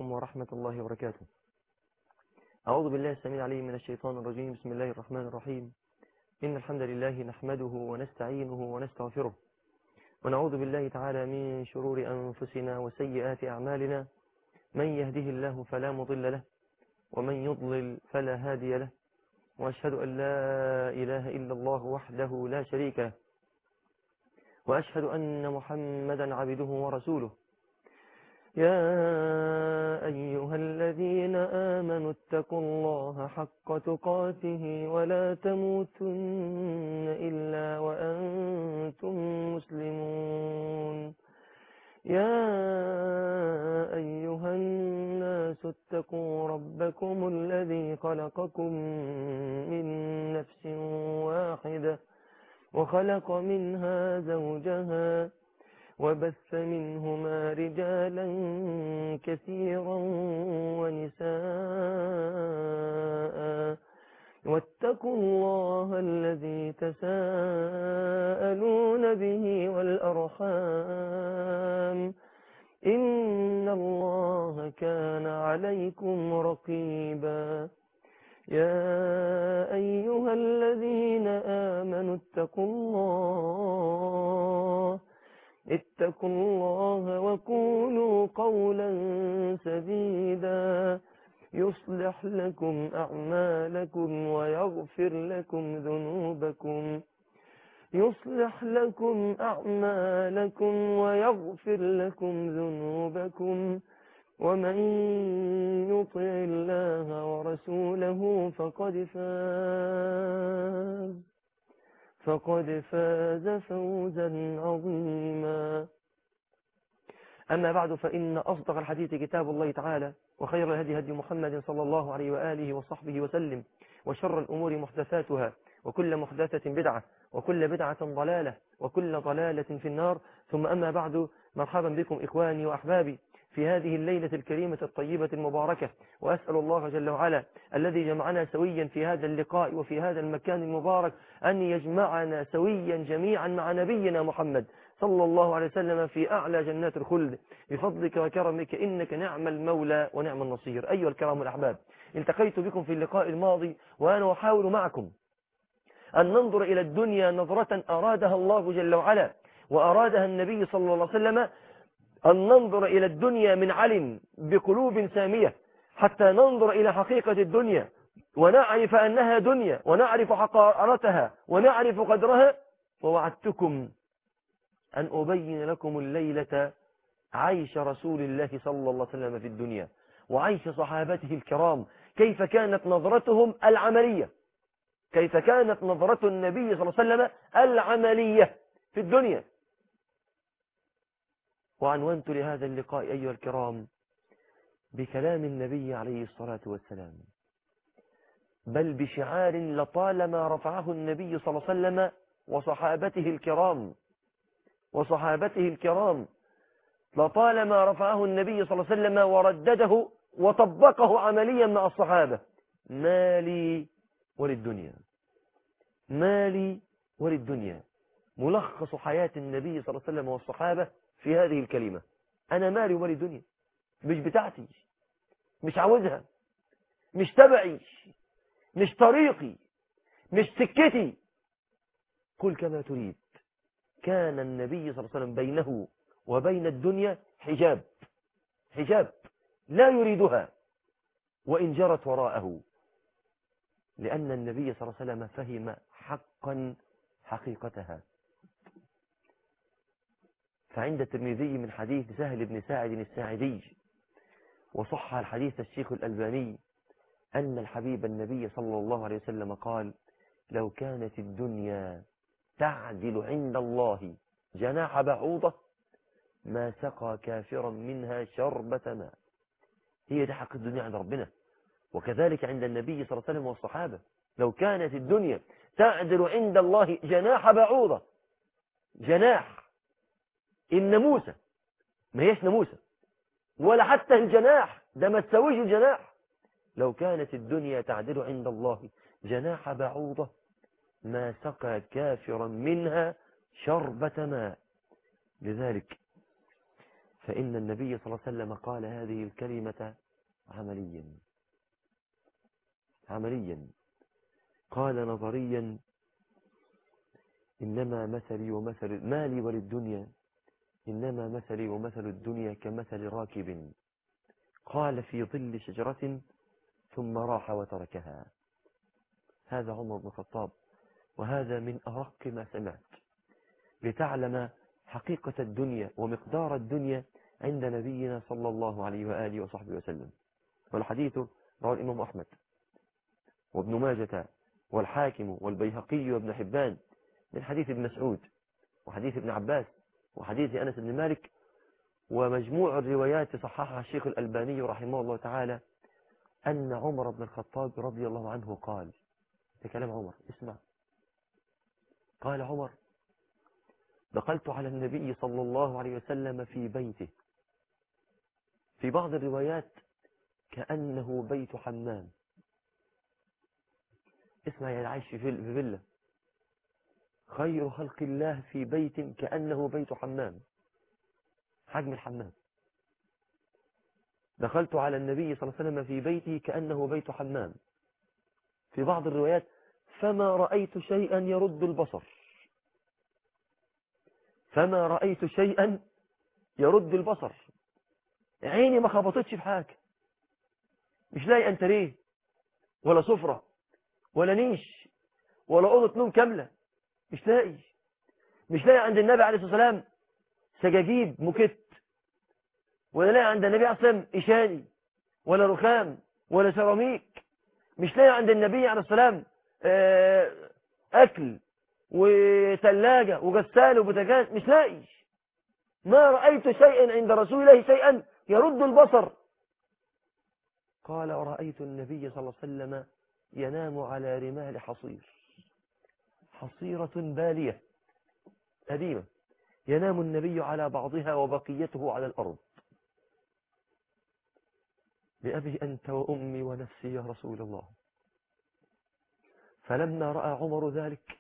عليكم ورحمة الله وبركاته. أعوذ بالله السميع العليم من الشيطان الرجيم. بسم الله الرحمن الرحيم. إن الحمد لله نحمده ونستعينه ونستغفره، ونعوذ بالله تعالى من شرور أنفسنا وسيئات أعمالنا. من يهده الله فلا مضل له، ومن يضلل فلا هادي له، وأشهد أن لا إله إلا الله وحده لا شريك له، وأشهد أن محمدا عبده ورسوله. يا أيها الذين آمنوا اتقوا الله حق تقاته ولا تموتن إلا وأنتم مسلمون. يا أيها الناس اتقوا ربكم الذي خلقكم من نفس واحدة وخلق منها زوجها وبث منهما رجالا كثيرا ونساء، واتقوا الله الذي تساءلون به والأرحام، إن الله كان عليكم رقيبا. يا أيها الذين آمنوا اتقوا الله وقولوا قولا سديدا يصلح لكم أعمالكم ويغفر لكم ذنوبكم ومن يطع الله ورسوله فقد فاز فوزا عظيما. أما بعد، فإن أصدق الحديث كتاب الله تعالى، وخير الهدي هدي محمد صلى الله عليه وآله وصحبه وسلم، وشر الأمور محدثاتها، وكل محدثة بدعة، وكل بدعة ضلالة، وكل ضلالة في النار. ثم أما بعد، مرحبا بكم إخواني وأحبابي في هذه الليلة الكريمة الطيبة المباركة، وأسأل الله جل وعلا الذي جمعنا سويا في هذا اللقاء وفي هذا المكان المبارك أن يجمعنا سويا جميعا مع نبينا محمد صلى الله عليه وسلم في أعلى جنات الخلد بفضلك وكرمك، إنك نعم المولى ونعم النصير. أيها الكرام الأحباب، التقيت بكم في اللقاء الماضي وأنا أحاول معكم أن ننظر إلى الدنيا نظرة أرادها الله جل وعلا وأرادها النبي صلى الله عليه وسلم، أن ننظر إلى الدنيا من علم بقلوب سامية، حتى ننظر إلى حقيقة الدنيا ونعرف أنها دنيا، ونعرف حقارتها، ونعرف قدرها. ووعدتكم أن أبين لكم الليلة عيش رسول الله صلى الله عليه وسلم في الدنيا، وعيش صحابته الكرام، كيف كانت نظرتهم العملية، كيف كانت نظرة النبي صلى الله عليه وسلم العملية في الدنيا. وعنونت لهذا اللقاء أيها الكرام بكلام النبي عليه الصلاة والسلام، بل بشعار لطالما رفعه النبي صلى الله عليه وسلم وصحابته الكرام لطالما رفعه النبي صلى الله عليه وسلم وردده وطبقه عمليا مع الصحابة: مالي وللدنيا. ملخص حياة النبي صلى الله عليه وسلم والصحابة في هذه الكلمة: أنا مالي وللدنيا، مش بتاعتي، مش عاوزها، مش تبعي، مش طريقي، مش سكتي، قل كما تريد. كان النبي صلى الله عليه وسلم بينه وبين الدنيا حجاب لا يريدها وإن جرت وراءه، لأن النبي صلى الله عليه وسلم فهم حقا حقيقتها. فعند الترمذي من حديث سهل بن ساعد الساعدي، وصح الحديث الشيخ الألباني، أن الحبيب النبي صلى الله عليه وسلم قال: لو كانت الدنيا تعدل عند الله جناح بعوضة ما سقى كافرا منها شربة ماء. هي دي حق الدنيا عند ربنا، وكذلك عند النبي صلى الله عليه وسلم والصحابة. لو كانت الدنيا تعدل عند الله جناح بعوضة، جناح الناموسة، ما هيش ناموسة ولا حتى الجناح ده ما تسويش الجناح. لو كانت الدنيا تعدل عند الله جناح بعوضة ما سقى كافرا منها شربة ماء. لذلك فإن النبي صلى الله عليه وسلم قال هذه الكلمة عمليا. قال نظريا إنما مثلي ومثل مالي وللدنيا، إنما مثلي ومثل الدنيا كمثل راكب قال في ظل شجرة ثم راح وتركها. هذا عمر بن الخطاب، وهذا من أرق ما سمعت لتعلم حقيقة الدنيا ومقدار الدنيا عند نبينا صلى الله عليه وآله وصحبه وسلم. والحديث رواه الإمام أحمد وابن ماجة والحاكم والبيهقي وابن حبان من حديث ابن مسعود وحديث ابن عباس وحديث أنس بن مالك، ومجموع الروايات صححها الشيخ الألباني رحمه الله تعالى، أن عمر بن الخطاب رضي الله عنه قال، ده كلام عمر، اسمع، قال عمر: دخلت على النبي صلى الله عليه وسلم في بيته، في بعض الروايات كأنه بيت حمام. اسمع يا عايش في فيلا، خير خلق الله في بيت كأنه بيت حمام، حجم الحمام. دخلت على النبي صلى الله عليه وسلم في بيته كأنه بيت حمام. في بعض الروايات فما رأيت شيئا يرد البصر، فما رأيت شيئا يرد البصر، عيني ما خبطتش في حاجة، مش لاقي انتريه ولا سفرة ولا نيش ولا أوضة نوم كاملة، مش لاقي عند النبي عليه الصلاة والسلام سجاجيد موكيت، ولا لاقي عند النبي عليه الصلاة والسلام إشاني ولا رخام ولا سيراميك، مش لاقي عند النبي عليه الصلاة والسلام أكل وثلاجة وغسالة وبوتاجاز، مش لاقي. ما رأيت شيئا عند رسول الله شيئا يرد البصر. قال: ورأيت النبي صلى الله عليه وسلم ينام على رمال حصيرة بالية قديمة، ينام النبي على بعضها وبقيته على الأرض. بأبي أنت وأمي ونفسي يا رسول الله. فلما رأى عمر ذلك،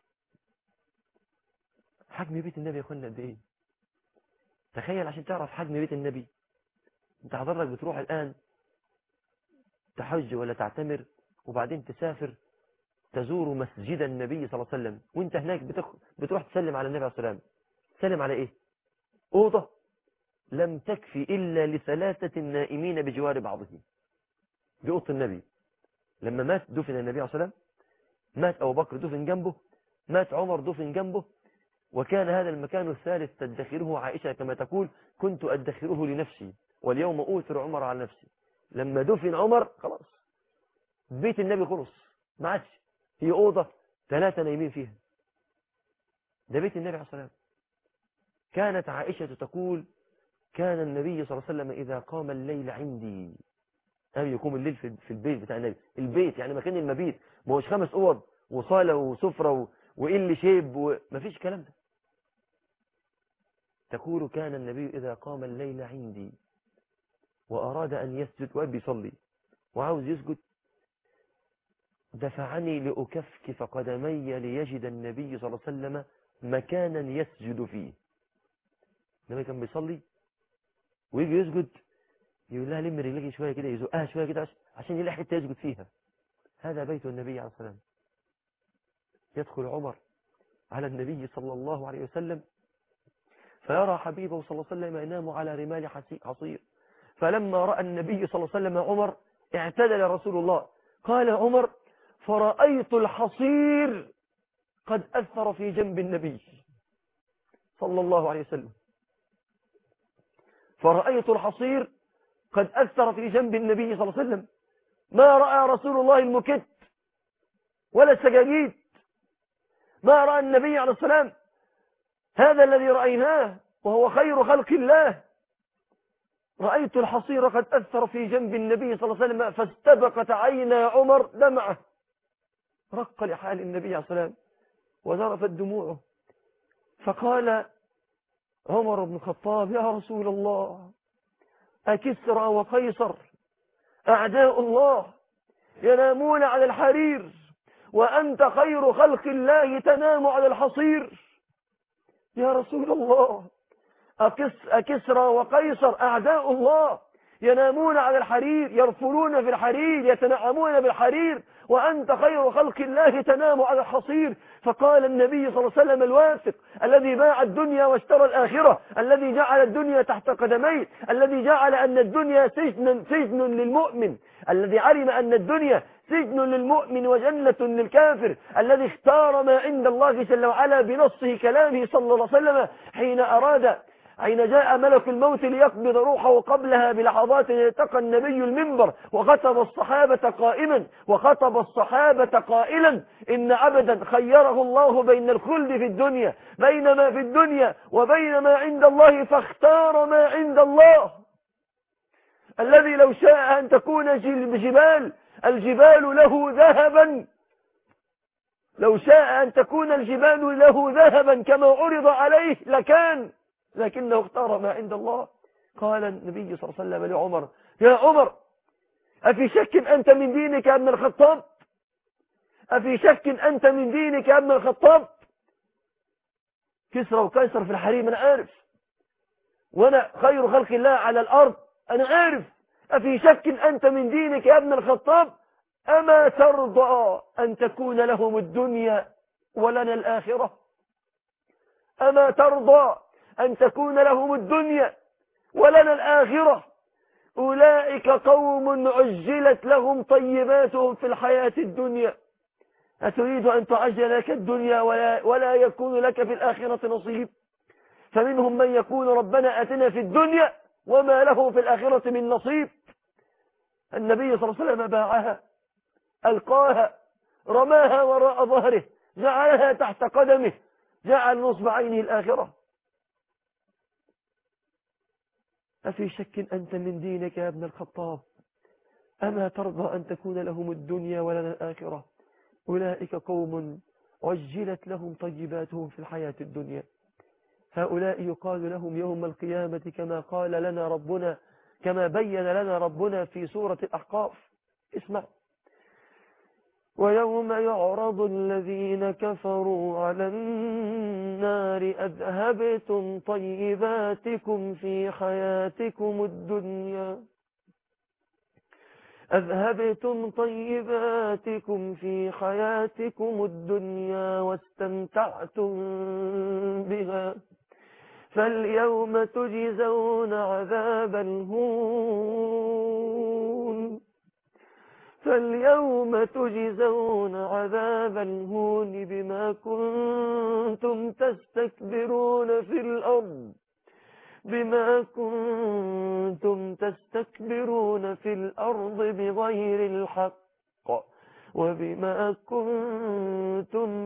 حجم بيت النبي يا اخوانا قد ايه؟ تخيل عشان تعرف حجم بيت النبي، انت حضرتك بتروح الآن تحج ولا تعتمر وبعدين تسافر تزور مسجد النبي صلى الله عليه وسلم، وانت هناك بتروح تسلم على النبي عليه الصلاة والسلام. تسلم على ايه؟ أوضة لم تكفي إلا لثلاثة نائمين بجوار بعضهم. دي أوضة النبي. لما مات دفن النبي عليه الصلاة والسلام، مات أبو بكر دفن جنبه، مات عمر دفن جنبه، وكان هذا المكان الثالث تدخره عائشة كما تقول: كنت أدخره لنفسي واليوم أوثر عمر على نفسي. لما دفن عمر خلاص بيت النبي خلص، ما عادش، هي أوضة ثلاثة نايمين فيها. ده بيت النبي عليه الصلاة والسلام. كانت عائشة تقول: كان النبي صلى الله عليه وسلم إذا قام الليل عندي، أبي يقوم الليل في البيت بتاع النبي. البيت يعني مكان المبيت، ما هوش 5 أوض وصالة وسفرة وإل شيب ما فيش كلام ده. تقول: كان النبي إذا قام الليل عندي وأراد أن يسجد، وأبي يصلي وعاوز يسجد، دفعني لأكفكف قدمي ليجد النبي صلى الله عليه وسلم مكانا يسجد فيه. النبي كان بيصلي ويجي يسجد يقول لها: لم رجلك شوية كده، يزقها شوية كده عشان يلاقي حتة يسجد فيها. هذا بيت النبي عليه الصلاة والسلام. يدخل عمر على النبي صلى الله عليه وسلم فيرى حبيبه صلى الله عليه وسلم ينام على رمال حصير. فلما رأى النبي صلى الله عليه وسلم عمر اعتدل رسول الله. قال عمر: فرأيت الحصير قد أثر في جنب النبي صلى الله عليه وسلم. فرأيت الحصير قد أثر في جنب النبي صلى الله عليه وسلم. ما رأى رسول الله المكت ولا السجاجيد، ما رأى النبي عليه السلام هذا الذي رأيناه وهو خير خلق الله. رأيت الحصير قد أثر في جنب النبي صلى الله عليه وسلم، فاستبقت عينا عمر دمعه، رق لحال النبي عليه الصلاة والسلام وذرفت دموعه. فقال عمر بن الخطاب: يا رسول الله، أكسرى وقيصر أعداء الله ينامون على الحرير وأنت خير خلق الله تنام على الحصير. يا رسول الله، أكسرى وقيصر أعداء الله ينامون على الحرير، يرفلون في الحرير، يتنعمون بالحرير، وأنت خير خلق الله تنام على الحصير. فقال النبي صلى الله عليه وسلم الواثق الذي باع الدنيا واشترى الآخرة، الذي جعل الدنيا تحت قدميه، الذي جعل أن الدنيا سجن للمؤمن، الذي علم أن الدنيا سجن للمؤمن وجنة للكافر، الذي اختار ما عند الله جل وعلا بنصه كلامه صلى الله عليه وسلم حين جاء ملك الموت ليقبض روحه قبلها بلحظات التقى النبي المنبر وخطب الصحابة قائلا إن عبدا خيره الله بين الخلد في الدنيا بين في الدنيا وبين ما عند الله فاختار ما عند الله، الذي لو شاء أن تكون الجبال له ذهبا، لو شاء أن تكون الجبال له ذهبا كما عرض عليه لكان، لكنه اختار ما عند الله. قال النبي صلى الله عليه وسلم لعمر: يا عمر، أفي شك أنت من دينك يا ابن الخطاب؟ أفي شك أنت من دينك يا ابن الخطاب؟ كسرى وقيصر في الحريم أنا عارف، وأنا خير خلق الله على الأرض أنا عارف. أفي شك أنت من دينك يا ابن الخطاب؟ أما ترضى أن تكون لهم الدنيا ولنا الآخرة؟ أما ترضى أن تكون لهم الدنيا ولنا الآخرة؟ أولئك قوم عجلت لهم طيباتهم في الحياة الدنيا، أتريد أن تعجل لك الدنيا ولا يكون لك في الآخرة نصيب؟ فمنهم من يقول ربنا أتنا في الدنيا وما له في الآخرة من نصيب. النبي صلى الله عليه وسلم باعها، ألقاها، رماها وراء ظهره، جعلها تحت قدمه، جعل نصب عينه الآخرة. أفي شك أنت من دينك يا ابن الخطاب؟ أما ترضى أن تكون لهم الدنيا ولنا الآخرة؟ أولئك قوم عجلت لهم طيباتهم في الحياة الدنيا، هؤلاء يقال لهم يوم القيامة كما قال لنا ربنا، كما بين لنا ربنا في سورة الأحقاف. اسمع: ويوم يعرض الذين كفروا على النار أذهبتم طيباتكم في حياتكم الدنيا واستمتعتم بها فاليوم تجزون عذاب الهون بما كنتم تستكبرون في الأرض بغير الحق وبما كنتم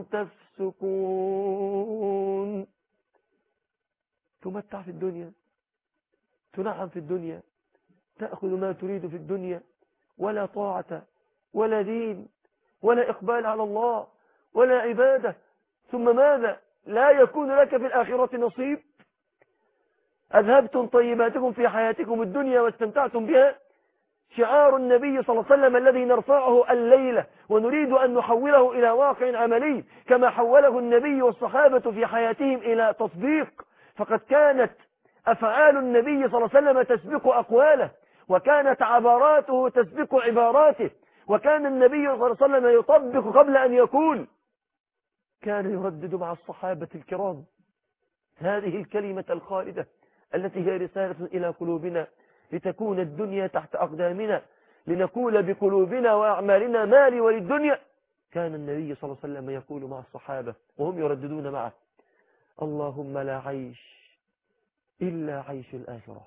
تفسقون. تمتع في الدنيا، تنعم في الدنيا، تأخذ ما تريد في الدنيا، ولا طاعة ولا دين ولا إقبال على الله ولا عبادة، ثم ماذا؟ لا يكون لك في الآخرة نصيب. أذهبتم طيباتكم في حياتكم الدنيا واستمتعتم بها، شعار النبي صلى الله عليه وسلم الذي نرفعه الليلة ونريد أن نحوله إلى واقع عملي كما حوله النبي والصحابة في حياتهم إلى تطبيق. فقد كانت أفعال النبي صلى الله عليه وسلم تسبق أقواله، وكانت عباراته تسبق عباراته، وكان النبي صلى الله عليه وسلم يطبق قبل أن يقول. كان يردد مع الصحابة الكرام هذه الكلمة الخالدة التي هي رسالة إلى قلوبنا، لتكون الدنيا تحت أقدامنا، لنقول بقلوبنا وأعمالنا ما لي وللدنيا. كان النبي صلى الله عليه وسلم يقول مع الصحابة وهم يرددون معه: اللهم لا عيش إلا عيش الآخرة،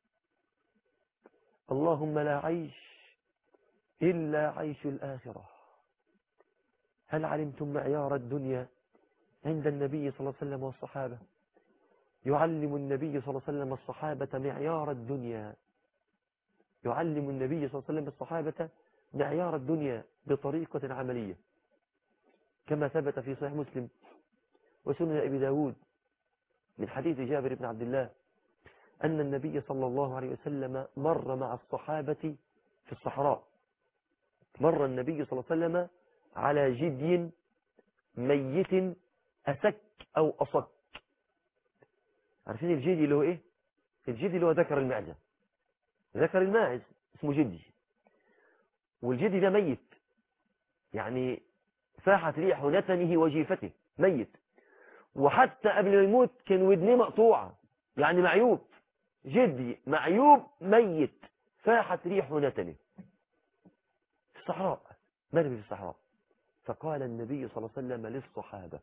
اللهم لا عيش إلا عيش الآخرة. هل علمتم معيار الدنيا عند النبي صلى الله عليه وسلم والصحابة؟ يعلم النبي صلى الله عليه وسلم الصحابة معيار الدنيا، يعلم النبي صلى الله عليه وسلم الصحابة معيار الدنيا بطريقة عملية، كما ثبت في صحيح مسلم وسنن أبي داود من حديث جابر بن عبد الله أن النبي صلى الله عليه وسلم مر مع الصحابة في الصحراء. مر النبي صلى الله عليه وسلم على جدي ميت أسك أو أصك، عارفين الجدي اللي هو ايه؟ الجدي اللي هو ذكر المعزة، ذكر الماعز اسمه جدي. والجدي ده ميت، يعني فاحت ريح نتنه وجيفته، ميت. وحتى قبل ما يموت كان ودنيه مقطوعة، يعني معيوب. جدي معيوب ميت، فاحت ريح نتنه في الصحراء، مرمي في الصحراء. فقال النبي صلى الله عليه وسلم للصحابة: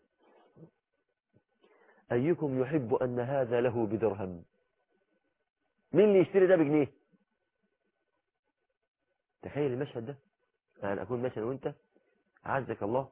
أيكم يحب أن هذا له بدرهم؟ مين اللي يشتري ده بجنيه؟ تخيل المشهد ده. يعني أكون مثلا وأنت عزك الله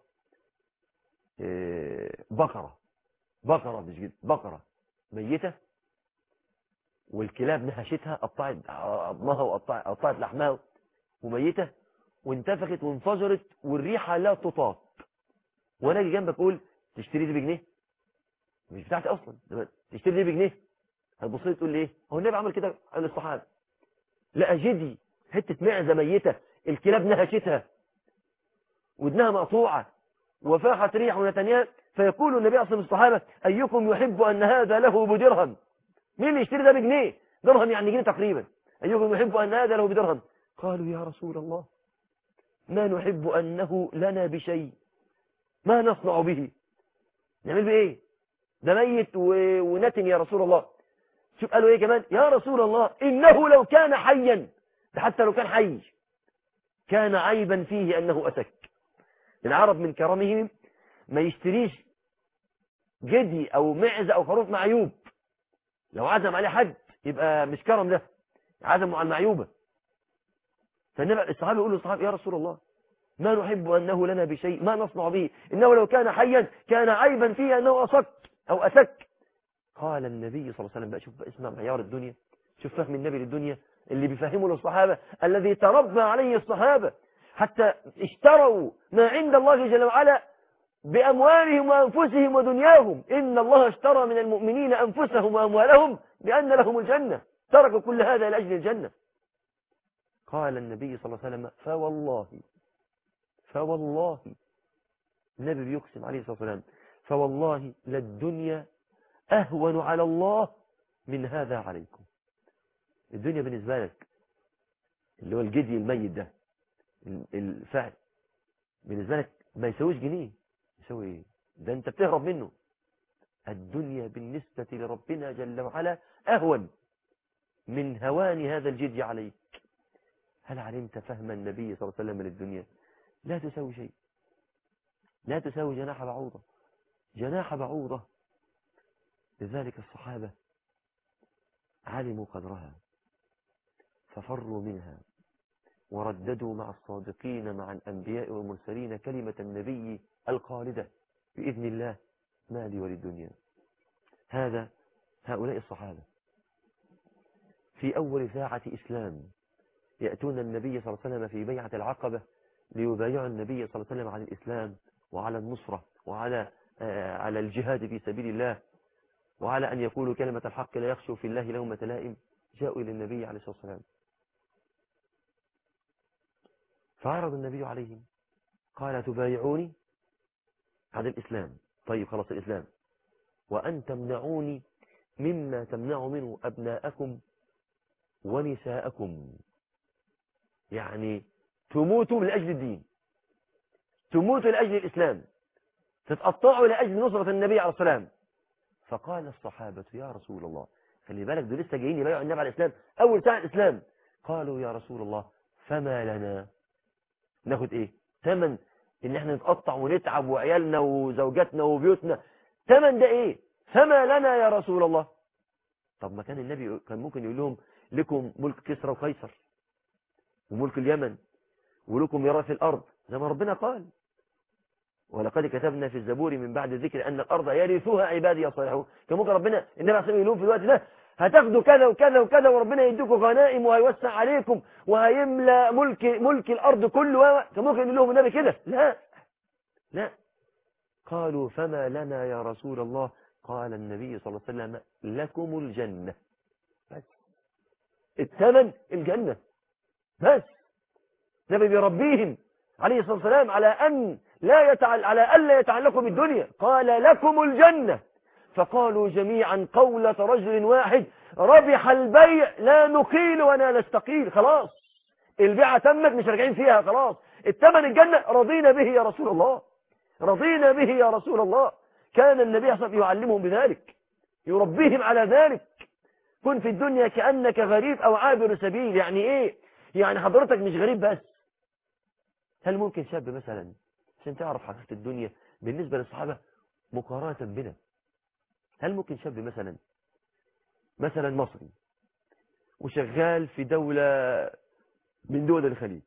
بقرة مش جد، بقرة ميتة، والكلاب نهشتها، قطعت عظمها وقطعت لحمها وميتة، وانتفخت وانفجرت والريحة لا تطاق، وانا اجي جنبك اقول تشتري دي بجنيه؟ مش بتاعتي اصلا، تشتري دي بجنيه؟ هتبص لي تقول لي ايه؟ هو النبي عمل كده على الصحابه؟ لا، جدي حته معزه ميته، الكلاب نهشتها ودنها مقطوعه وفاحت ريح نتنيا، فيقول النبي اصلا الصحابه: ايكم يحب ان هذا له بدرهم؟ مين اللي يشتري ده بجنيه؟ درهم يعني جنيه تقريبا. ايكم يحب ان هذا له بدرهم؟ قالوا: يا رسول الله، ما نحب انه لنا بشيء، ما نصنع به، نعمل بايه؟ ده ميت ونتن يا رسول الله. شوف قالوا ايه كمان: يا رسول الله، انه لو كان حيا، ده حتى لو كان حي كان عيبا فيه انه اتك. العرب من كرمهم ما يشتريش جدي او معزه او خروف معيوب، لو عزم عليه حد يبقى مش كرم، ده عزموا على المعيوبه. فالنبي الصحابي يقول للصحابي: يا رسول الله، ما نحب انه لنا بشيء، ما نصنع به، انه لو كان حيا كان عيبا فيه انه اصك او اتك. قال النبي صلى الله عليه وسلم بقى، شوف بقى اسمع معيار الدنيا، شوف فهم النبي للدنيا اللي بيفهمه للصحابة، الذي تربى عليه الصحابة حتى اشتروا ما عند الله جل وعلا بأموالهم وأنفسهم ودنياهم. إن الله اشترى من المؤمنين أنفسهم وأموالهم بأن لهم الجنة، تركوا كل هذا لأجل الجنة. قال النبي صلى الله عليه وسلم: فوالله النبي بيقسم عليه الصلاة والسلام: فوالله للدنيا أهون على الله من هذا عليكم. الدنيا بالنسبة لك اللي هو الجدي الميت ده، الفعل بالنسبة لك ما يسويش جنيه، يسوي ايه؟ ده انت بتهرب منه. الدنيا بالنسبة لربنا جل وعلا أهون من هوان هذا الجدي عليك. هل علمت فهم النبي صلى الله عليه وسلم للدنيا؟ لا تساوي شيء، لا تساوي جناح بعوضة، جناح بعوضة. لذلك الصحابة علموا قدرها ففروا منها، ورددوا مع الصادقين مع الأنبياء والمرسلين كلمة النبي الخالدة: بإذن الله ما لي وللدنيا. هؤلاء الصحابة في أول ساعة إسلام يأتون النبي صلى الله عليه وسلم في بيعة العقبة ليبايعوا النبي صلى الله عليه وسلم على الإسلام وعلى النصرة وعلى على الجهاد في سبيل الله، وعلى أن يقولوا كلمة الحق لا يخشوا في الله لومة لائم. جاءوا إلى النبي عليه الصلاة والسلام فعرض النبي عليهم، قال: تبايعوني على الإسلام، طيب خلاص الإسلام، وأن تمنعوني مما تمنع منه أبناءكم ونساءكم، يعني تموتوا لأجل الدين، تموتوا لأجل الإسلام، تتقطعوا لأجل نصرة النبي عليه السلام. فقال الصحابة: يا رسول الله، خلي بالك دول لسه جايين يبايعوا النبي على الإسلام أول ساعة الإسلام. قالوا: يا رسول الله، فما لنا، ناخد إيه؟ ثمن إن احنا نتقطع ونتعب وعيالنا وزوجاتنا وبيوتنا، ثمن ده إيه؟ فما لنا يا رسول الله. طب ما كان النبي كان ممكن يقول لهم: لكم ملك كسرى وقيصر وملك اليمن ولكم ميراث الأرض، زي ما ربنا قال: ولقد كتبنا في الزبور من بعد الذكر أن الأرض يرثها عبادي الصالحون. كان ممكن ربنا النبي عليه الصلاة والسلام في الوقت ده: هتاخدوا كذا وكذا وكذا، وربنا يديكم غنائم وهيوسع عليكم وهيملى ملك الأرض كله. كان ممكن يقول لهم النبي كده؟ لا. قالوا: فما لنا يا رسول الله. قال النبي صلى الله عليه وسلم: لكم الجنة. بس الثمن الجنة بس. النبي بيربيهم عليه الصلاة والسلام على أن لا يتعلقوا بالدنيا. قال: لكم الجنة، فقالوا جميعا قولة رجل واحد: ربح البيع، لا نقيل ولا نستقيل. خلاص البيعة تمت، مش راجعين فيها، خلاص الثمن الجنة، رضينا به يا رسول الله، رضينا به يا رسول الله. كان النبي صلى الله عليه وسلم يعلمهم بذلك، يربيهم على ذلك. كن في الدنيا كأنك غريب أو عابر سبيل. يعني إيه؟ يعني حضرتك مش غريب بس. هل ممكن شاب مثلا، عشان تعرف حقيقة الدنيا بالنسبة للصحابة مقارنة بنا، هل ممكن شاب مثلا مصري وشغال في دولة من دول الخليج،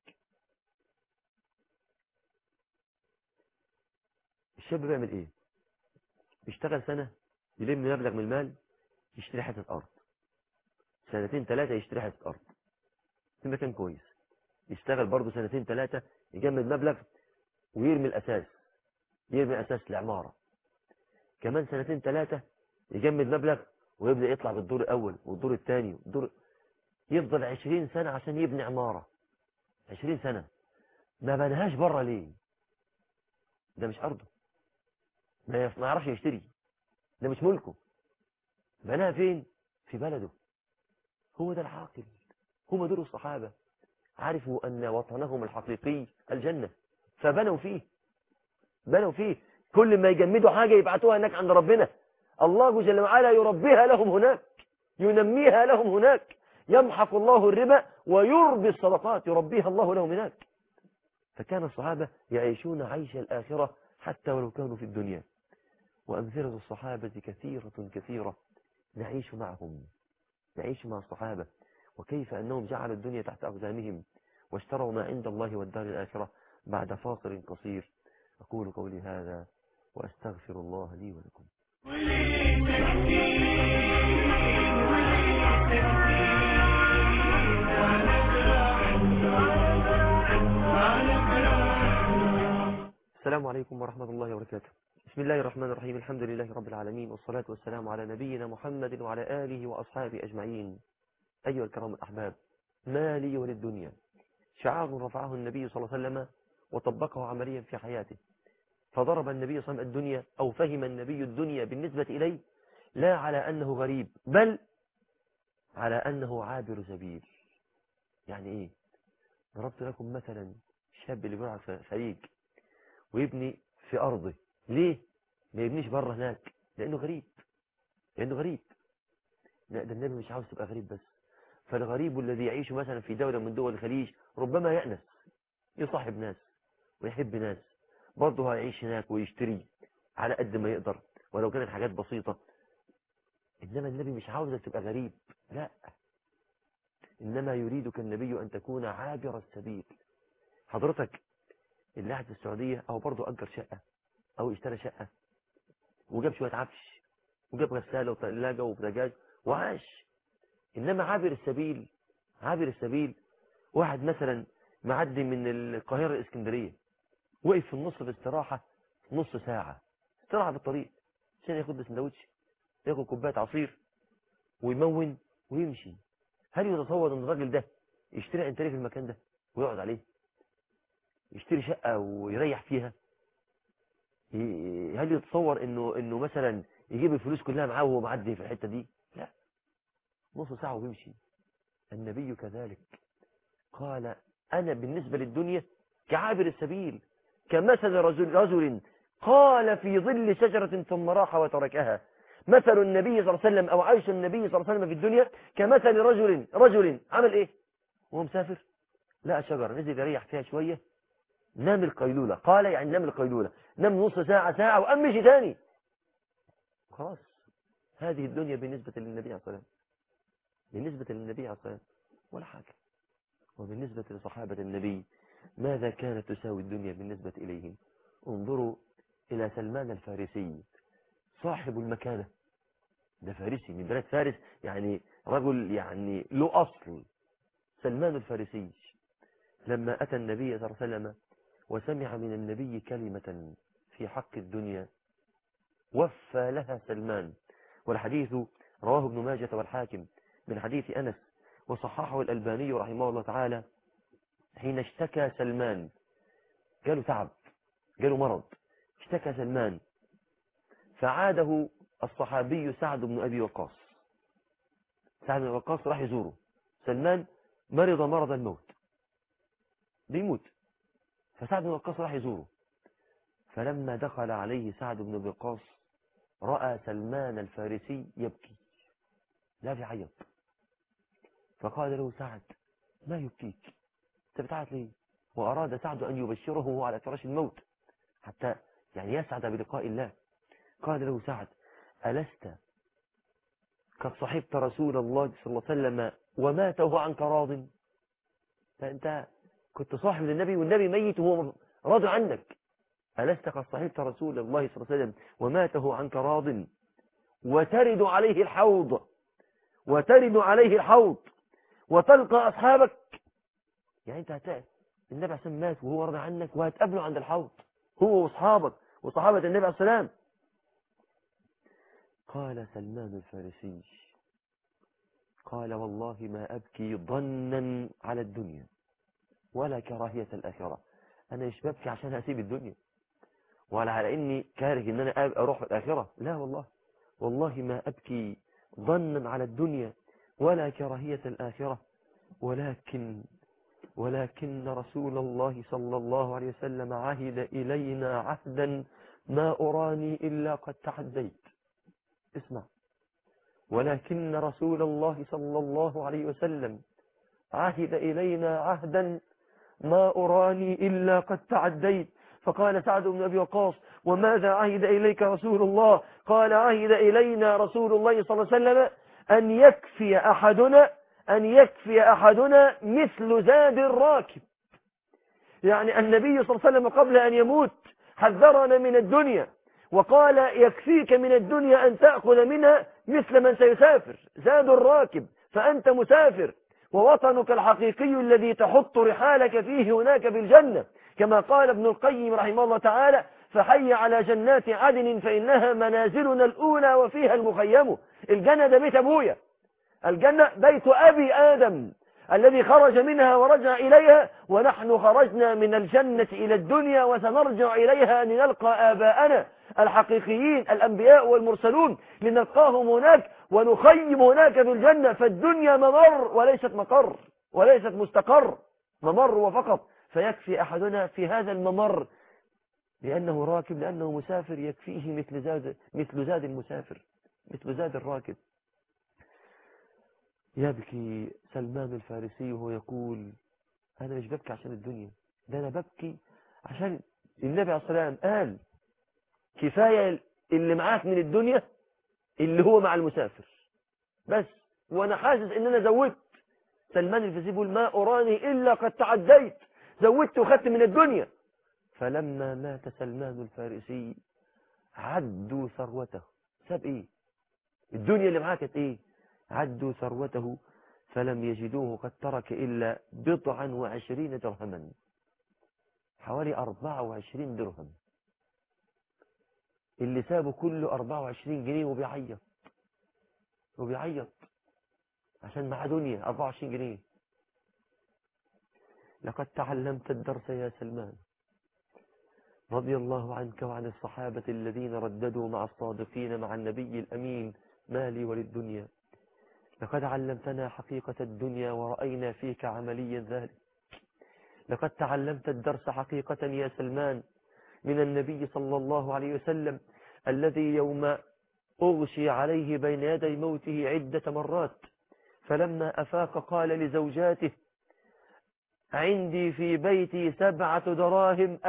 الشاب بيعمل ايه؟ بيشتغل سنة يلم مبلغ من المال، يشتري حتة أرض، سنتين ثلاثة يشتري حتة أرض في مكان كويس، يشتغل برضه سنتين ثلاثة يجمد مبلغ ويرمي الأساس، يرمي أساس العمارة، كمان سنتين ثلاثة يجمد مبلغ ويبدأ يطلع بالدور الأول والدور الثاني والدور، يفضل 20 سنة عشان يبني عمارة. 20 سنة ما بناهاش بره ليه؟ ده مش أرضه، ما يعرفش يشتري، ده مش ملكه، بناها فين؟ في بلده. هو ده العاقل، هم دول الصحابة، عرفوا أن وطنهم الحقيقي الجنة فبنوا فيه، بنوا فيه. كل ما يجمدوا حاجة يبعتوها هناك عند ربنا، الله جل وعلا يربيها لهم هناك، ينميها لهم هناك. يمحق الله الربا ويربي الصدقات، يربيها الله لهم هناك. فكان الصحابة يعيشون عيش الآخرة حتى ولو كانوا في الدنيا. وأمثلة الصحابة كثيرة كثيرة، نعيش معهم، نعيش مع الصحابة، وكيف أنهم جعلوا الدنيا تحت أقدامهم واشتروا ما عند الله والدار الآخرة. بعد فاصل قصير أقول قولي هذا وأستغفر الله لي ولكم. السلام عليكم ورحمة الله وبركاته. بسم الله الرحمن الرحيم، الحمد لله رب العالمين، والصلاة والسلام على نبينا محمد وعلى آله وأصحابه أجمعين. أيها الكرام الأحباب، ما لي وللدنيا شعار رفعه النبي صلى الله عليه وسلم وطبقه عمليا في حياته. فضرب النبي صلى الله عليه وسلم الدنيا، أو فهم النبي الدنيا بالنسبة إليه لا على أنه غريب، بل على أنه عابر سبيل. يعني إيه؟ ضربت لكم مثلا الشاب اللي بيروح في الخليج ويبني في أرضه، ليه؟ ما يبنيش بره هناك؟ لأنه غريب، لأنه غريب. لا، ده النبي مش عاوز تبقى غريب بس. فالغريب الذي يعيش مثلا في دولة من دول الخليج ربما يأنس، يصاحب ناس ويحب ناس، برضه هيعيش هناك ويشتري على قد ما يقدر ولو كانت حاجات بسيطة. إنما النبي مش عاوزك تبقى غريب، لا، إنما يريدك النبي أن تكون عابر السبيل. حضرتك اللي قاعد في السعودية أو برضه أجر شقة أو اشترى شقة وجاب شوية عفش وجاب غسالة وثلاجة وبوتاجاز وعاش. إنما عابر السبيل، عابر السبيل واحد مثلا معدي من القاهرة الإسكندرية، وقف في النص باستراحة نص ساعة استراحة في الطريق عشان ياخد سندوتش، ياخد كوباية عصير ويمون ويمشي. هل يتصور ان الراجل ده يشتري انتريه في المكان ده ويقعد عليه؟ يشتري شقة ويريح فيها؟ هل يتصور انه مثلا يجيب الفلوس كلها معاه وهو معدي في الحتة دي؟ لا، نص ساعة ويمشي. النبي كذلك قال: أنا بالنسبة للدنيا كعابر السبيل، كمثل رجل قال في ظل شجرة ثم راح وتركها. مثل النبي صلى الله عليه وسلم أو عيش النبي صلى الله عليه وسلم في الدنيا كمثل رجل عمل إيه وهو مسافر؟ لقى شجرة نزل يريح فيها شوية، نام القيلولة، قال يعني نام القيلولة، نام نص ساعة ساعة وقام مشي تاني. خلاص، هذه الدنيا بالنسبة للنبي عليه الصلاة والسلام، بالنسبة للنبي عليه الصلاة والسلام ولا حاجة. وبالنسبة لصحابة النبي ماذا كانت تساوي الدنيا بالنسبة إليهم؟ انظروا إلى سلمان الفارسي صاحب المكانة، ده فارسي من بلاد فارس، يعني رجل يعني له أصل. سلمان الفارسي لما أتى النبي صلى الله عليه وسلم وسمع من النبي كلمة في حق الدنيا وفى لها سلمان. والحديث رواه ابن ماجة والحاكم من حديث أنس، وصححه الألباني رحمه الله تعالى. حين اشتكى سلمان، جاله تعب، جاله مرض، اشتكى سلمان فعاده الصحابي سعد بن أبي وقاص. سعد بن أبي وقاص راح يزوره. سلمان مرض مرض الموت، بيموت، فسعد بن أبي وقاص راح يزوره. فلما دخل عليه سعد بن أبي وقاص رأى سلمان الفارسي يبكي، لا بيعيط. فقال له سعد: ما يبكيك؟ انت بتعيط ليه؟ وأراد سعد أن يبشره وهو على فراش الموت حتى يعني يسعد بلقاء الله. قال له سعد: ألست قد صحبت رسول الله صلى الله عليه وسلم ومات وهو عنك راض؟ فأنت كنت صاحب للنبي والنبي ميت وهو راضي عنك. ألست قد صحبت رسول الله صلى الله عليه وسلم ومات وهو عنك راض وترد عليه الحوض، وترد عليه الحوض وتلقى أصحابك؟ يعني أنت النبي عليه الصلاة والسلام مات وهو راضي عنك وهتقابله عند الحوض هو وأصحابك وصحابة النبي عليه السلام. قال سلمان الفارسي: قال والله ما أبكي ظنا على الدنيا ولا كراهية الآخرة. أنا مش ببكي عشان هسيب الدنيا ولا على إني كاره إن أنا أروح الآخرة، لا والله، والله ما أبكي ظنا على الدنيا ولا كراهية الآخرة، ولكن رسول الله صلى الله عليه وسلم عهد إلينا عهدا ما أراني إلا قد تعديت. اسمع: ولكن رسول الله صلى الله عليه وسلم عهد إلينا عهدا ما أراني إلا قد تعديت. فقال سعد بن أبي وقاص: وماذا عهد إليك رسول الله؟ قال: عهد إلينا رسول الله صلى الله عليه وسلم أن يكفي أحدنا مثل زاد الراكب. يعني النبي صلى الله عليه وسلم قبل أن يموت حذرنا من الدنيا وقال: يكفيك من الدنيا أن تأخذ منها مثل من سيسافر، زاد الراكب، فأنت مسافر، ووطنك الحقيقي الذي تحط رحالك فيه هناك في الجنة، كما قال ابن القيم رحمه الله تعالى: فحي على جنات عدن فإنها منازلنا الأولى وفيها المخيم. الجنة ده بيت أبويا، الجنة بيت أبي آدم الذي خرج منها ورجع إليها، ونحن خرجنا من الجنة إلى الدنيا وسنرجع إليها لنلقى آباءنا الحقيقيين الأنبياء والمرسلون لنلقاهم هناك ونخيم هناك في الجنة. فالدنيا ممر وليست مقر وليست مستقر، ممر وفقط. فيكفي أحدنا في هذا الممر لأنه راكب، لأنه مسافر، يكفيه مثل زاد المسافر، مثل زاد الراكب. يبكي سلمان الفارسي وهو يقول: أنا مش ببكي عشان الدنيا، ده أنا ببكي عشان النبي عليه الصلاة والسلام قال: كفاية اللي معاك من الدنيا اللي هو مع المسافر بس. وأنا حاسس إن أنا زودت. سلمان الفارسي يقول: ما أراني إلا قد تعديت، زودت وخدت من الدنيا. فلما مات سلمان الفارسي عدوا ثروته. ساب إيه؟ الدنيا اللي معاك كانت إيه؟ عدوا ثروته فلم يجدوه قد ترك إلا 29 درهما، حوالي 24 درهم. اللي سابه كله 24 جنيه وبيعيط عشان معاه دنيا 24 جنيه. لقد تعلمت الدرس يا سلمان رضي الله عنك وعن الصحابة الذين رددوا مع الصادقين مع النبي الأمين: مالي وللدنيا. لقد علمتنا حقيقة الدنيا ورأينا فيك عمليا ذلك. لقد تعلمت الدرس حقيقة يا سلمان من النبي صلى الله عليه وسلم الذي يوم أغشي عليه بين يدي موته عدة مرات فلما أفاق قال لزوجاته: عندي في بيتي 7 دراهم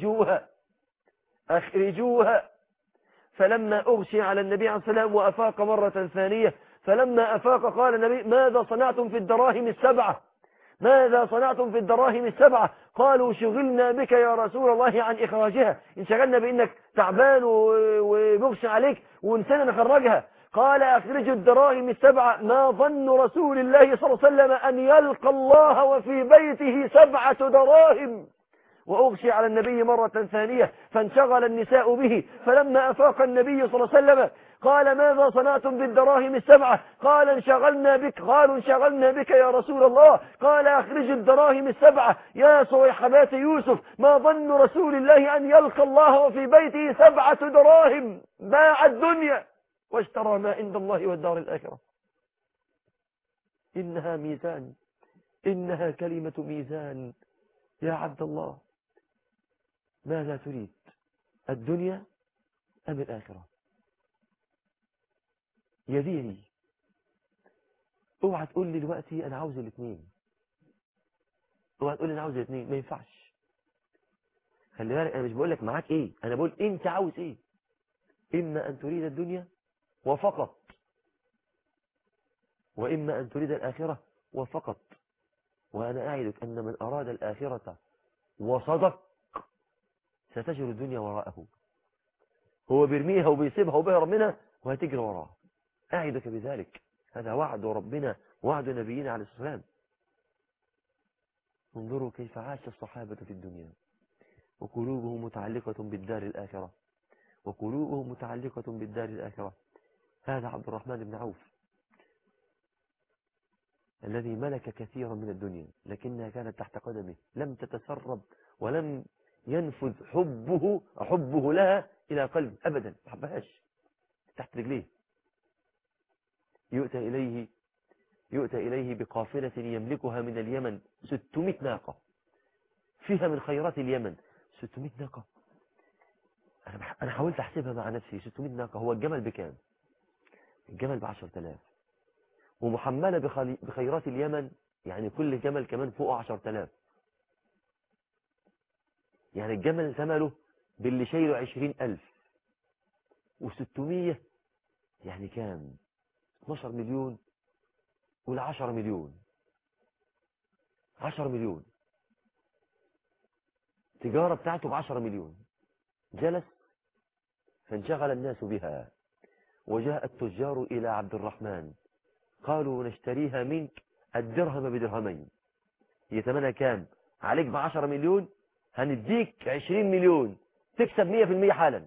أخرجوها. فلما أغشي على النبي عليه الصلاة والسلام وأفاق مرة ثانية، فلما أفاق قال النبي: ماذا صنعتم في الدراهم ال7؟ ماذا صنعتم في الدراهم ال7؟ قالوا: شغلنا بك يا رسول الله عن إخراجها، انشغلنا بأنك تعبان ومغشي عليك ونسينا نخرجها. قال: أخرجوا الدراهم ال7. ما ظن رسول الله صلى الله عليه وسلم أن يلقى الله وفي بيته 7 دراهم؟ وأغشي على النبي مرة ثانية فانشغل النساء به. فلما أفاق النبي صلى الله عليه وسلم قال: ماذا صنعتم بالدراهم ال7؟ قال: انشغلنا بك. قالوا: انشغلنا بك يا رسول الله. قال: أخرج الدراهم ال7. يا صويحبات يوسف، ما ظن رسول الله أن يلقى الله وفي بيته 7 دراهم؟ باع الدنيا واشترى ما عند الله والدار الآخرة. إنها ميزان، إنها كلمة ميزان. يا عبد الله، ماذا تريد، الدنيا أم الآخرة؟ يا ديني، اوعى تقول لي دلوقتي أنا عاوز الاثنين، اوعى تقول لي أنا عاوز الاثنين، ما ينفعش. خلي بالك، أنا مش بقول لك معاك إيه، أنا بقول أنت عاوز إيه. إما أن تريد الدنيا وفقط، وإما أن تريد الآخرة وفقط. وأنا أعدك أن من أراد الآخرة وصدق ستجر الدنيا وراءه. هو بيرميها وبيسيبها وبيهرب منها وهتجري وراه. أعدك بذلك، هذا وعد ربنا، وعد نبينا عليه الصلاة والسلام. انظروا كيف عاش الصحابة في الدنيا، وقلوبهم متعلقة بالدار الآخرة، وقلوبهم متعلقة بالدار الآخرة. هذا عبد الرحمن بن عوف الذي ملك كثيرا من الدنيا، لكنها كانت تحت قدمه، لم تتسرب ولم ينفذ حبه لها إلى قلبه أبدا، ما حبهاش، تحت رجليه. يؤتى إليه بقافلة يملكها من اليمن 600 ناقة، فيها من خيرات اليمن 600 ناقة. أنا حاولت أحسبها مع نفسي، 600 ناقة، هو الجمل بكام؟ الجمل ب10,000، ومحملة بخيرات اليمن، يعني كل جمل كمان فوق 10,000. يعني الجمل ثمنه باللي شايله 20,000، و600 يعني كام؟ 12 مليون ولا 10 مليون؟ 10 مليون. التجارة بتاعته ب10 مليون. جلس فانشغل الناس بها، وجاء التجار إلى عبد الرحمن قالوا نشتريها منك الدرهم بدرهمين. هي ثمنها كام؟ عليك ب10 مليون، هنديك 20 مليون تكسب 100% حالا.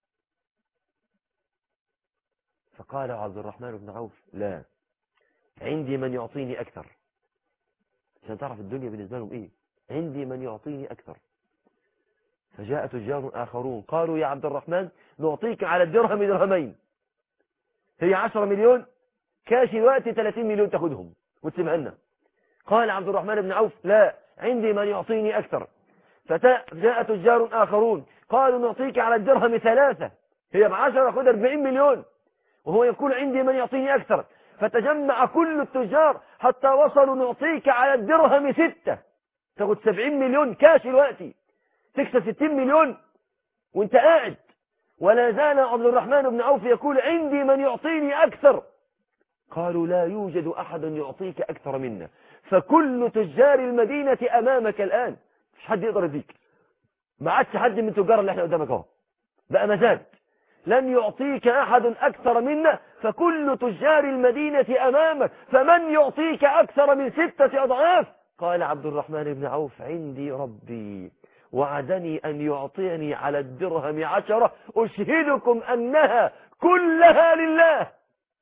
فقال عبد الرحمن بن عوف لا، عندي من يعطيني أكثر. عشان تعرف الدنيا بالنسبة لهم إيه، عندي من يعطيني أكثر. فجاء تجار آخرون قالوا يا عبد الرحمن نعطيك على الدرهم درهمين. هي 10 مليون كاش الوقت، 30 مليون تاخدهم وتسيبها لنا. قال عبد الرحمن بن عوف لا، عندي من يعطيني أكثر. فجاء تجار آخرون قالوا نعطيك على الدرهم 3، هي ب10 خد 40 مليون، وهو يقول عندي من يعطيني أكثر. فتجمع كل التجار حتى وصلوا نعطيك على الدرهم 6، تاخد 70 مليون كاش الوقت، تكسب 60 مليون وانت قاعد. ولا زال عبد الرحمن بن عوف يقول عندي من يعطيني أكثر. قالوا لا يوجد أحد يعطيك أكثر منا، فكل تجار المدينة أمامك الآن، مش حد يقدر يديك، ما عادش حد من تجار اللي احنا قدامك اهو، بقى مزاد، لن يعطيك أحد أكثر منا، فكل تجار المدينة أمامك، فمن يعطيك أكثر من 6 أضعاف؟ قال عبد الرحمن بن عوف عندي ربي وعدني أن يعطيني على الدرهم 10، أشهدكم أنها كلها لله.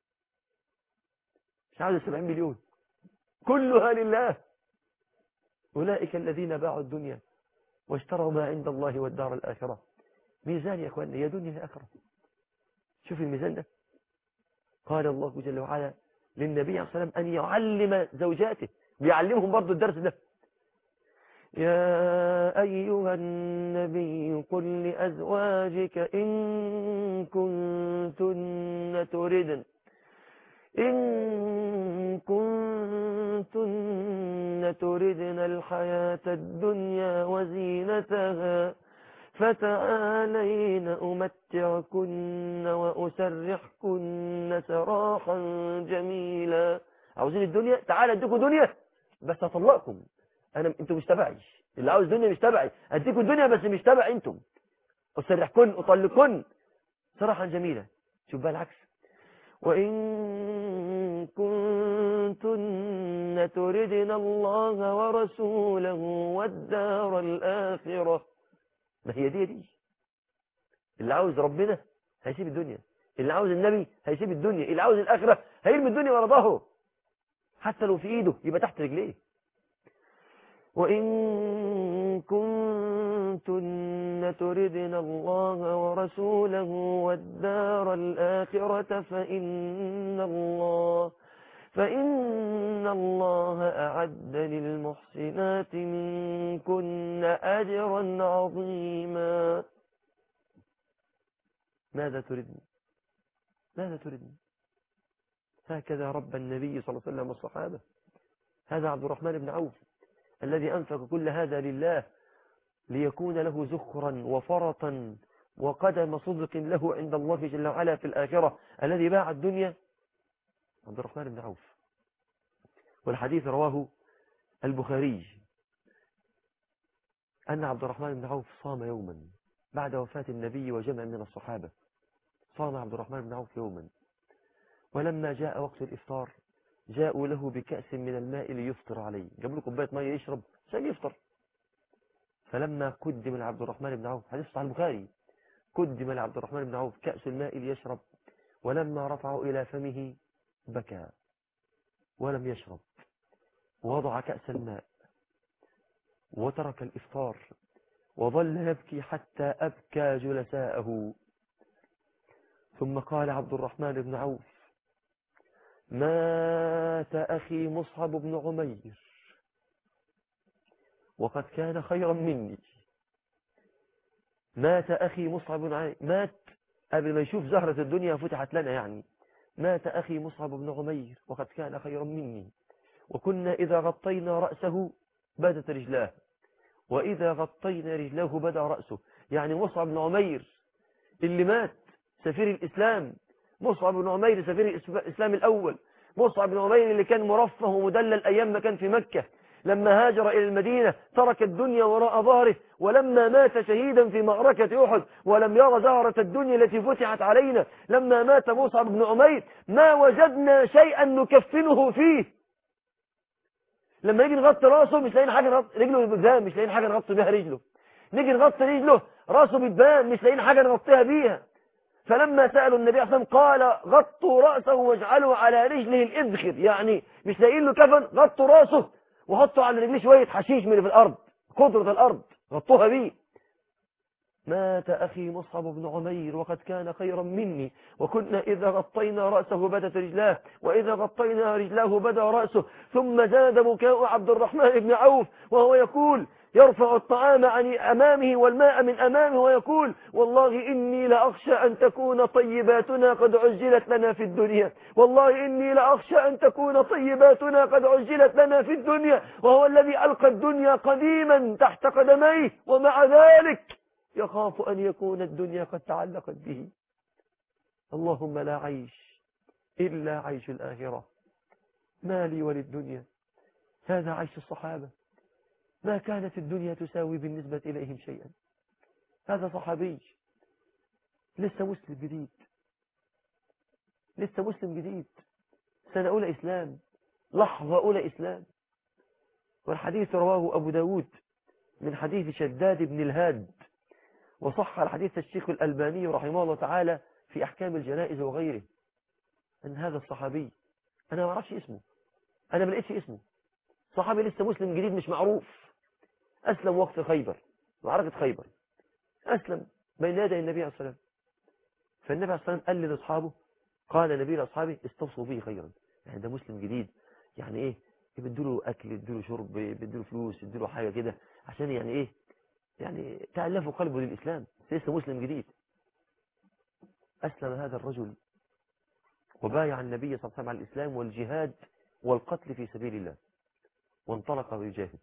مش عاوز 70 مليون، كلها لله. أولئك الذين باعوا الدنيا واشتروا ما عند الله والدار الآخرة. ميزان يا أخواننا، يا دنيا يا آخرة. شوف الميزان ده. قال الله جل وعلا للنبي عليه الصلاة والسلام أن يعلم زوجاته، بيعلمهم برضو الدرس ده. يا أيها النبي قل لأزواجك إن كنتن تردن الحياة الدنيا وزينتها فتعالين أمتعكن وأسرحكن سراحا جميلا. عاوزين الدنيا؟ تعال اديكم دنيا بس هطلقكم. انتم مش تبعي، اللي عاوز دنيا مش تبعي، اديكم الدنيا بس مش تبعي انتم. أسرحكن أطلقكن سراحا جميلا. شوف بقى العكس، وإن كنتن تردن الله ورسوله والدار الآخرة. ما هي دي اللي عاوز ربنا هيسيب الدنيا، اللي عاوز النبي هيسيب الدنيا، اللي عاوز الآخرة هيرمي الدنيا ورا ظهره، حتى لو في ايده يبقى تحت رجليه. وإن كنتن تردن الله ورسوله والدار الآخرة فإن الله أعد للمحسنات منكن أجرا عظيما. ماذا تردن؟ ماذا تردن؟ هكذا رب النبي صلى الله عليه وسلم والصحابة. هذا عبد الرحمن بن عوف الذي أنفق كل هذا لله ليكون له زخرا وفرطا وقدم صدق له عند الله جل وعلا في الآخرة، الذي باع الدنيا عبد الرحمن بن عوف. والحديث رواه البخاري أن عبد الرحمن بن عوف صام يوما بعد وفاة النبي وجمع من الصحابة. صام عبد الرحمن بن عوف يوما، ولما جاء وقت الإفطار جاءوا له بكأس من الماء ليفطر عليه، جابوا له كوباية ماء يشرب عشان يفطر. فلما قدم لعبد الرحمن بن عوف، حديث صحيح البخاري، قدم لعبد الرحمن بن عوف كأس الماء ليشرب، ولما رفعه إلى فمه بكى ولم يشرب، ووضع كأس الماء وترك الإفطار وظل يبكي حتى أبكى جلساءه. ثم قال عبد الرحمن بن عوف: مات أخي مصعب بن عمير وقد كان خيرا مني. مات أخي مصعب بن عمير، مات قبل ما يشوف زهرة الدنيا فتحت لنا يعني. مات أخي مصعب بن عمير وقد كان خيرا مني، وكنا إذا غطينا رأسه بدت رجلاه، وإذا غطينا رجلاه بدا رأسه. يعني مصعب بن عمير اللي مات سفير الإسلام، مصعب بن عمير سفير الإسلام الأول، مصعب بن عمير اللي كان مرفه ومدلل أيام ما كان في مكة، لما هاجر إلى المدينة ترك الدنيا وراء ظهره، ولما مات شهيدا في معركة أحد ولم يرى زهرة الدنيا التي فتحت علينا، لما مات مصعب بن عمير ما وجدنا شيئا نكفنه فيه. لما يجي نغطي راسه مش لاقيين حاجة نغطي رجله، بتبان مش لاقيين حاجة نغطي بها رجله، نيجي نغطي رجله راسه بتبان مش لاقيين حاجة نغطيها بيها. فلما سألوا النبي صلى الله عليه وسلم قال: غطوا رأسه واجعلوا على رجله الإذخر، يعني مش لاقيين له كفن، غطوا راسه وحطوا على رجله شوية حشيش من في الأرض، قدرة الأرض غطوها بيه. مات أخي مصعب بن عمير وقد كان خيرا مني، وكنا إذا غطينا رأسه بدت رجلاه، وإذا غطينا رجلاه بدا رأسه. ثم زاد بكاء عبد الرحمن بن عوف وهو يقول، يرفع الطعام عن أمامه والماء من أمامه ويقول: والله إني لأخشى أن تكون طيباتنا قد عجلت لنا في الدنيا، والله إني لأخشى أن تكون طيباتنا قد عجلت لنا في الدنيا، وهو الذي ألقى الدنيا قديما تحت قدميه، ومع ذلك يخاف أن يكون الدنيا قد تعلقت به. اللهم لا عيش إلا عيش الآخرة، ما لي وللدنيا. هذا عيش الصحابة، ما كانت الدنيا تساوي بالنسبة إليهم شيئا. هذا صحابي لسه مسلم جديد، لسه مسلم جديد، سنة أولى إسلام، لحظة أولى إسلام. والحديث رواه أبو داود من حديث شداد بن الهاد، وصح الحديث الشيخ الألباني رحمه الله تعالى في أحكام الجنائز وغيره، أن هذا الصحابي أنا ما أعرفش اسمه، أنا ما لقيتش اسمه، صحابي لسه مسلم جديد مش معروف، أسلم وقت خيبر، معركة خيبر، أسلم بين يدي النبي عليه الصلاة والسلام. فالنبي عليه الصلاة والسلام قال لأصحابه، قال النبي لأصحابه: استوصوا به خيرا. يعني ده مسلم جديد، يعني إيه؟ بيدوا له أكل، بيدوا له شرب، بيدوا له فلوس، بيدوا له حاجة كده عشان يعني إيه؟ يعني تألفوا قلبه للإسلام، لسه مسلم جديد. أسلم هذا الرجل وبايع النبي صلى الله عليه وسلم على الإسلام والجهاد والقتل في سبيل الله، وانطلق ويجاهد.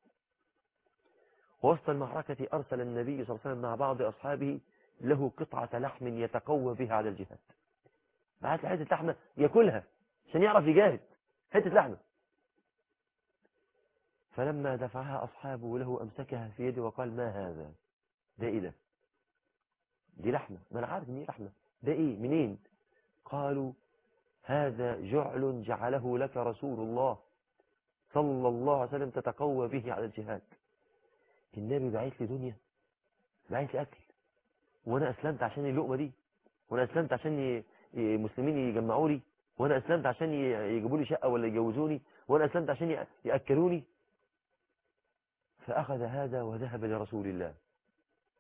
ووسط المعركة أرسل النبي صلى الله عليه وسلم مع بعض أصحابه له قطعة لحم يتقوى بها على الجهاد. بعت له حتة لحمة يأكلها عشان يعرف يجاهد، حتة لحمة. فلما دفعها أصحابه له أمسكها في يده وقال: ما هذا؟ ده إيه ده؟ دي لحمة، ما أنا عارف إن هي لحمة، ده إيه؟ منين؟ قالوا: هذا جعل جعله لك رسول الله صلى الله عليه وسلم تتقوى به على الجهاد. النبي بعت لي دنيا، بعت لي أكل، وأنا أسلمت عشان اللقمة دي، وأنا أسلمت عشان المسلمين يجمعوا لي، وأنا أسلمت عشان يجيبوا لي شقة ولا يجوزوني، وأنا أسلمت عشان يأكلوني. فأخذ هذا وذهب لرسول الله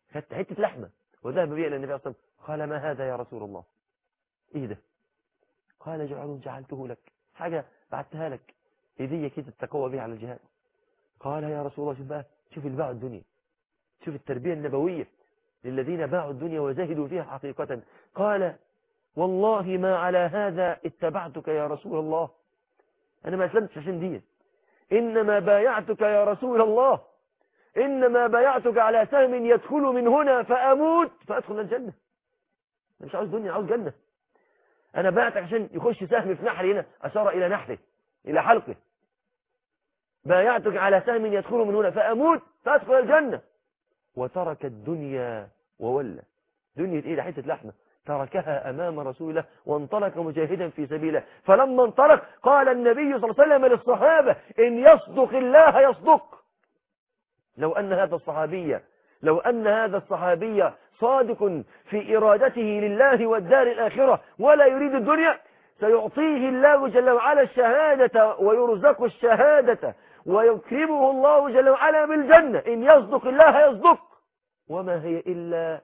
خدت حتة لحمة وذهب بها إلى النبي صلى الله عليه وسلم. قال ما هذا يا رسول الله؟ إيه ده؟ قال جعلته لك، حاجة بعتها لك هدية كده تتقوى بها على الجهاد. قال يا رسول الله شوف بقى، شوف اللي باعوا الدنيا، شوف التربية النبوية للذين باعوا الدنيا وزهدوا فيها حقيقة. قال والله ما على هذا اتبعتك يا رسول الله، أنا ما أسلمتش عشان دي، إنما بايعتك يا رسول الله، إنما بايعتك على سهم يدخل من هنا فأموت فأدخل الجنة. أنا مش عاوز دنيا، عاوز جنة. أنا بايعتك عشان يخش سهم في نحري، هنا أشار إلى نحره إلى حلقه، بايعتك على سهم يدخل من هنا فأموت فأدخل الجنة. وترك الدنيا وولى. دنيا إيه؟ ده حتة لحمة، تركها أمام رسول الله وانطلق مجاهدا في سبيله. فلما انطلق قال النبي صلى الله عليه وسلم للصحابة إن يصدق الله يصدق. لو أن هذا الصحابي صادق في إرادته لله والدار الآخرة ولا يريد الدنيا، سيعطيه الله جل وعلا الشهادة ويرزق الشهادة ويكرمه الله جل وعلا بالجنة. إن يصدق الله يصدق. وما هي إلا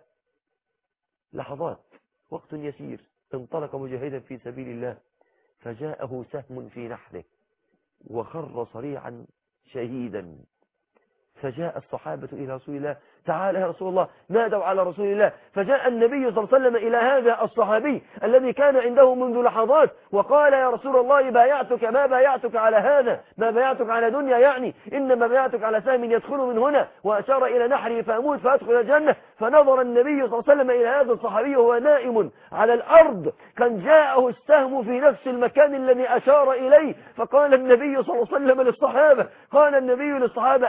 لحظات، وقت يسير، انطلق مجاهدا في سبيل الله فجاءه سهم في نحره وخر صريعا شهيدا. فجاء الصحابة إلى رسول الله، تعال يا رسول الله، نادوا على رسول الله. فجاء النبي صلى الله عليه وسلم إلى هذا الصحابي الذي كان عنده منذ لحظات وقال يا رسول الله بايعتك، ما بايعتك على هذا، ما بايعتك على دنيا يعني، إنما بايعتك على سهم يدخل من هنا، وأشار إلى نحري فأموت فأدخل الجنة. فنظر النبي صلى الله عليه وسلم إلى هذا الصحابي وهو نائم على الأرض، كان جاءه السهم في نفس المكان الذي أشار إليه. فقال النبي صلى الله عليه وسلم للصحابة، قال النبي للصحابة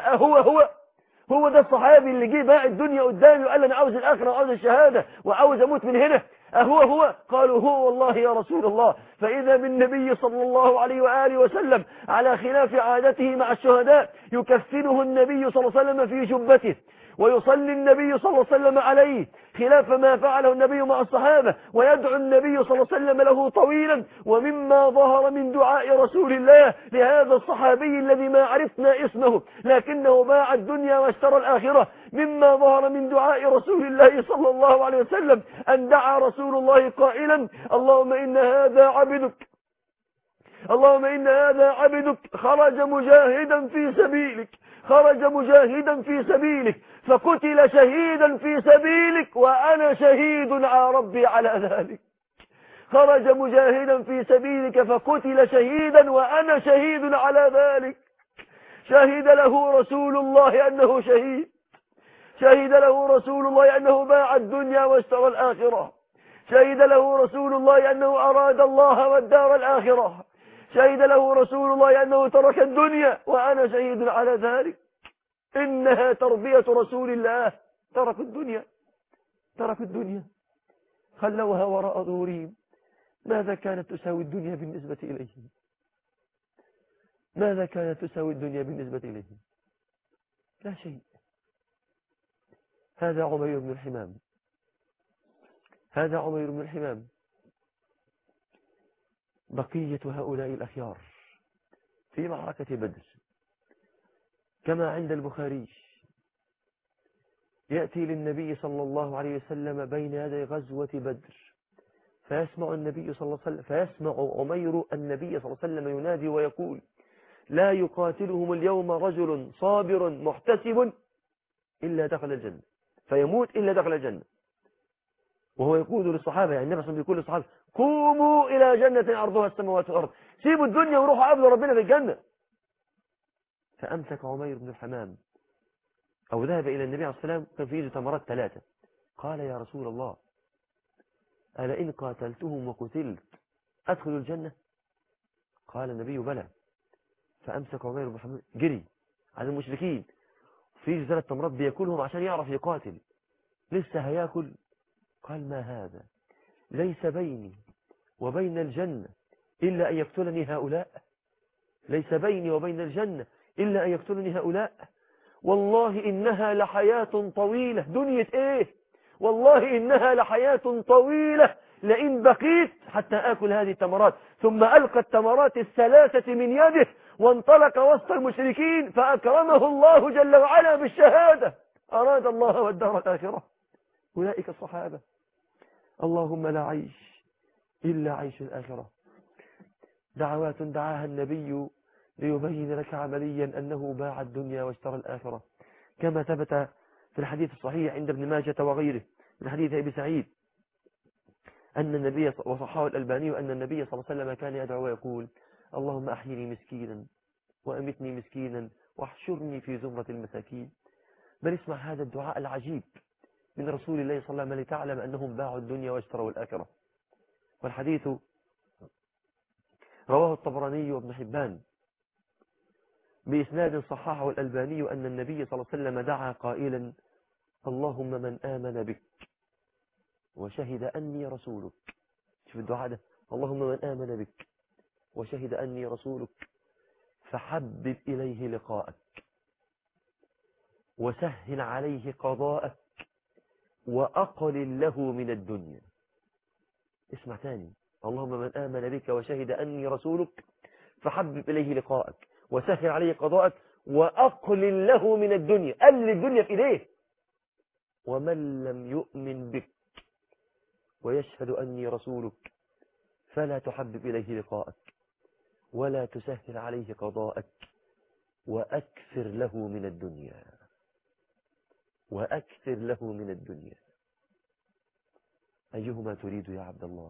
هو ده الصحابي اللي جه باع الدنيا قدامي وقال انا عاوز الاخره وعاوز الشهاده وعاوز اموت من هنا؟ هو قالوا هو والله يا رسول الله. فاذا بالنبي صلى الله عليه واله وسلم على خلاف عادته مع الشهداء يكفنه النبي صلى الله عليه وسلم في جبته ويصلي النبي صلى الله عليه وسلم عليه خلاف ما فعله النبي مع الصحابة، ويدعو النبي صلى الله عليه وسلم له طويلا. ومما ظهر من دعاء رسول الله لهذا الصحابي الذي ما عرفنا اسمه لكنه باع الدنيا واشترى الآخرة، مما ظهر من دعاء رسول الله صلى الله عليه وسلم أن دعا رسول الله قائلا اللهم إن هذا عبدك، اللهم إن هذا عبدك خرج مجاهدا في سبيلك، خرج مجاهدا في سبيلك فقتل شهيدا في سبيلك وأنا شهيد على ربي على ذلك. خرج مجاهدا في سبيلك فقتل شهيدا وأنا شهيد على ذلك. شهد له رسول الله أنه شهيد، شهد له رسول الله أنه باع الدنيا واشترى الآخرة، شهد له رسول الله أنه أراد الله والدار الآخرة، شهد له رسول الله أنه ترك الدنيا وأنا شهيد على ذلك. إنها تربية رسول الله. تركوا الدنيا خلوها وراء ظهورهم. ماذا كانت تساوي الدنيا بالنسبة إليهم؟ ماذا كانت تساوي الدنيا بالنسبة إليهم؟ لا شيء. هذا عمير بن الحمام، هذا عمير بن الحمام. بقية هؤلاء الأخيار في معركة بدر كما عند البخاري يأتي للنبي صلى الله عليه وسلم بين يدي غزوة بدر فيسمع النبي صلى الله عليه وسلم، فيسمع عمير النبي صلى الله عليه وسلم ينادي ويقول لا يقاتلهم اليوم رجل صابر محتسب إلا دخل الجنة، فيموت إلا دخل الجنة. وهو يقول للصحابة، يعني النبي صلى الله عليه وسلم يقول للصحابة قوموا إلى جنة عرضها السماوات والأرض، سيبوا الدنيا وروحوا قابلوا ربنا في الجنة. فأمسك عمير بن الحمام أو ذهب إلى النبي عليه الصلاة والسلام، كان في يده تمرات 3. قال يا رسول الله ألا إن قاتلتهم وقتلت أدخل الجنة؟ قال النبي بلى. فأمسك عمير بن الحمام جري على المشركين، في يده 3 تمرات بيأكلهم عشان يعرف يقاتل، لسه هياكل. قال ما هذا؟ ليس بيني وبين الجنة إلا أن يقتلني هؤلاء، ليس بيني وبين الجنة إلا أن يقتلني هؤلاء. والله إنها لحياة طويلة. دنيا إيه؟ والله إنها لحياة طويلة لئن بقيت حتى آكل هذه التمرات. ثم ألقى التمرات 3 من يده وانطلق وسط المشركين فأكرمه الله جل وعلا بالشهادة. أراد الله والدار الآخرة أولئك الصحابة. اللهم لا عيش إلا عيش الآخرة. دعوات دعاها النبي ليبين لك عمليا أنه باع الدنيا واشترى الآخرة، كما ثبت في الحديث الصحيح عند ابن ماجة وغيره من حديث أبي سعيد أن النبي وصححه الألباني أن النبي صلى الله عليه وسلم كان يدعو ويقول: اللهم أحيني مسكينا وأمتني مسكينا واحشرني في زمرة المساكين. بل اسمع هذا الدعاء العجيب من رسول الله صلى الله عليه وسلم لتعلم أنهم باعوا الدنيا واشتروا الآخرة. والحديث رواه الطبراني وابن حبان بإسناد صححه الألباني أن النبي صلى الله عليه وسلم دعا قائلا: اللهم من آمن بك وشهد أني رسولك. شوف الدعاء ده: اللهم من آمن بك وشهد أني رسولك فحبب إليه لقاءك وسهل عليه قضاءك وأقلل له من الدنيا. اسمع تاني: اللهم من آمن بك وشهد أني رسولك فحبب إليه لقاءك وسهل عليه قضاءك وأقلل له من الدنيا. قلل الدنيا في إيديه. ومن لم يؤمن بك ويشهد أني رسولك فلا تحبب إليه لقاءك ولا تسهل عليه قضاءك وأكثر له من الدنيا. وأكثر له من الدنيا. أيهما تريد يا عبد الله؟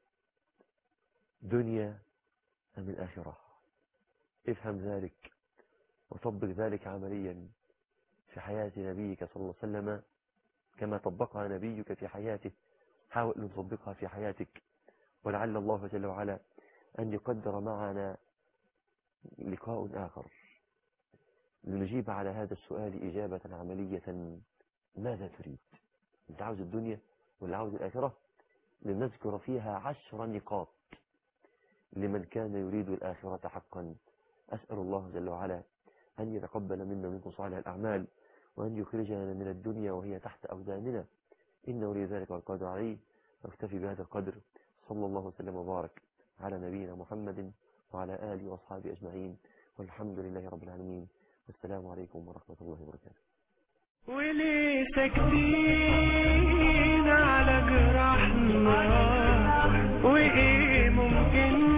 دنيا أم الآخرة؟ افهم ذلك وطبق ذلك عمليا في حياة نبيك صلى الله عليه وسلم كما طبقها نبيك في حياته. حاول أن تطبقها في حياتك، ولعل الله جل وعلا أن يقدر معنا لقاء آخر لنجيب على هذا السؤال إجابة عملية. ماذا تريد؟ أنت عاوز الدنيا ولا عاوز الآخرة؟ لنذكر فيها 10 نقاط لمن كان يريد الآخرة حقا. أسأل الله جل وعلا أن يتقبل منا ومنكم صالح الأعمال، وأن يخرجنا من الدنيا وهي تحت أقدامنا، إنه ولي ذلك والقادر عليه. نكتفي بهذا القدر. صلى الله وسلم وبارك على نبينا محمد وعلى آله وأصحابه أجمعين، والحمد لله رب العالمين، والسلام عليكم ورحمة الله وبركاته. وليه ساكتين على جراحنا؟ وإيه ممكن